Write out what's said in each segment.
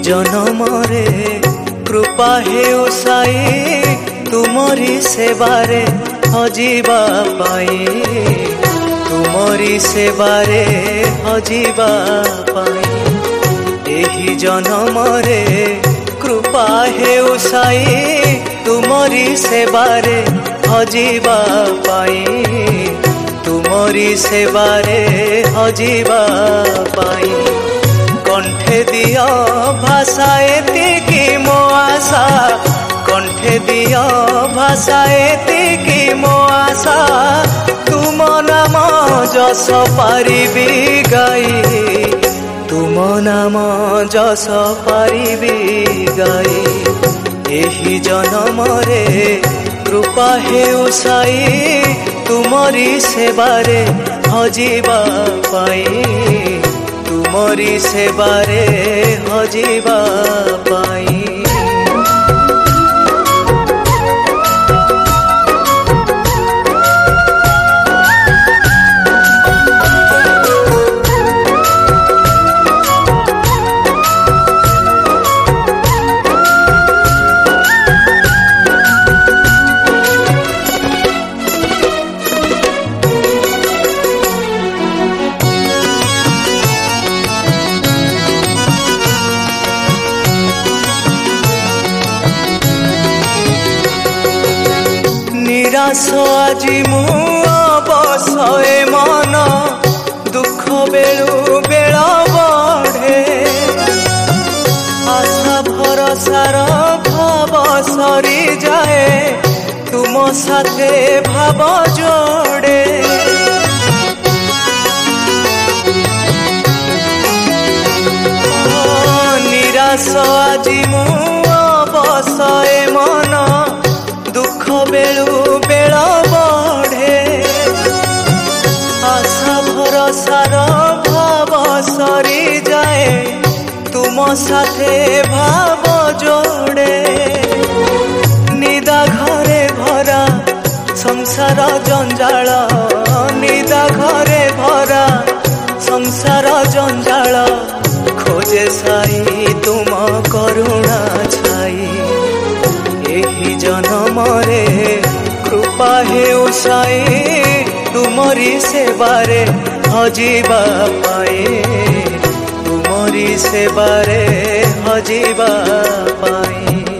जनमरे कृपा हेउ साई तुमरी सेवारे हजिबा पाई तुमरी सेवारे हजिबा पाई एही जनमरे कृपा हेउ साई तुमरी सेवारे हजिबा पाई तुमरी सेवारे हजिबा पाई कंठे दियो भाषा एतिकी मो आशा कंठे दियो भाषा एतिकी मो आशा तुम नाम जस पारिबी गाई तुम नाम जस पारिबी गाई एही जनमरे कृपा हेउ साई तुमरी सेवारे हजिबा पाई तुमरी सेवारे हजिबा पाई निराश आजी मु अवसए मन दुख बेलु बेल बढ़े आशा भरसार भाव सरी जाए तुम साथे भाव जोड़े निराश आजी मु अवसए मन दुख बेलु बेल बढ़े आशा भरसार भाव सरी जाए तुम साथे भाव जोड़े निदा घरे भरा संसार जंजाल निदा घरे भरा संसार जंजाल खोजे साई तुम करुणा छाई एही जनमरे कृपा हेउ साई तुमरी सेवारे हजिबा पाई तुमरी सेवारे हजिबा पाई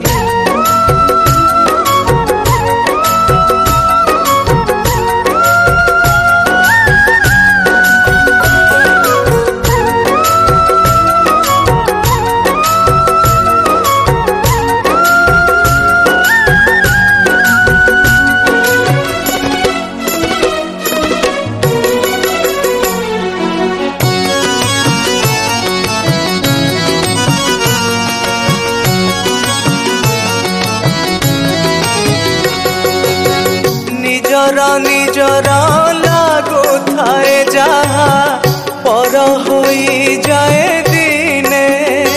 निजर लागो थाए जहा पर होई जाए दिने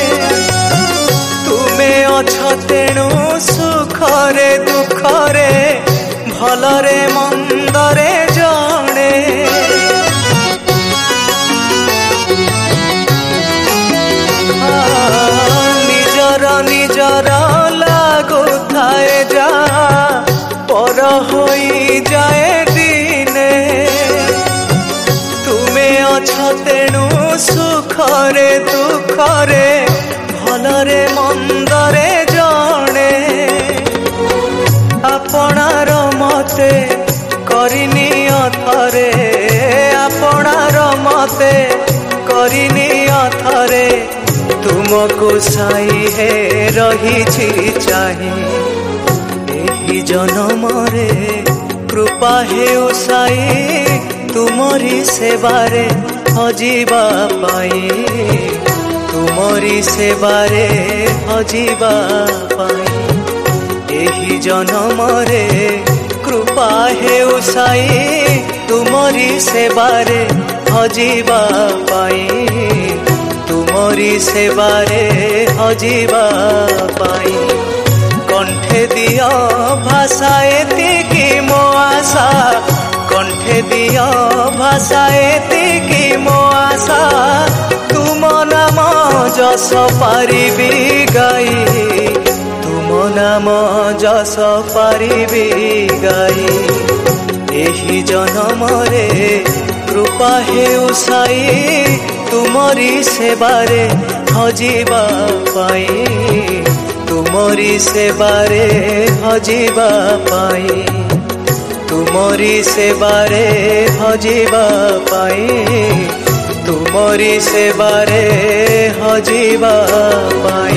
तुमे अछ तेणु सुखरे दुखरे भलरे मंदरे जणे निजर लागो थाए जहा पर होई जाए दिने तुमे अछ तेणु सुखरे दुखरे भलरे मंदरे जणे आपणार मते करिनियो थरे आपणार मते करिनियो थरे तुमको साई हे रही चाहे एही जनमरे कृपा हेउ साई तुमरी सेवारे हजिबा पाई तुमरी सेवारे हजिबा पाई एही जनमरे कृपा हेउ साई तुमरी सेवारे हजिबा पाई तुमरी सेवारे हजिबा पाई कंठे दियो भाषा एतिकी मो आशा कंठे दियो भाषा एतिकी मो आशा तुम नाम जस पारिबी गाई, तुम नाम जस पारिबी गाई। एही जन्म रे कृपा हेउ साई, तुमरी सेबारे हजिबा पाई, तुमरी सेबारे हजिबा पाई, तुमरी सेबारे हजिबा पाई, तुमरी सेबारे हजिबा पाई।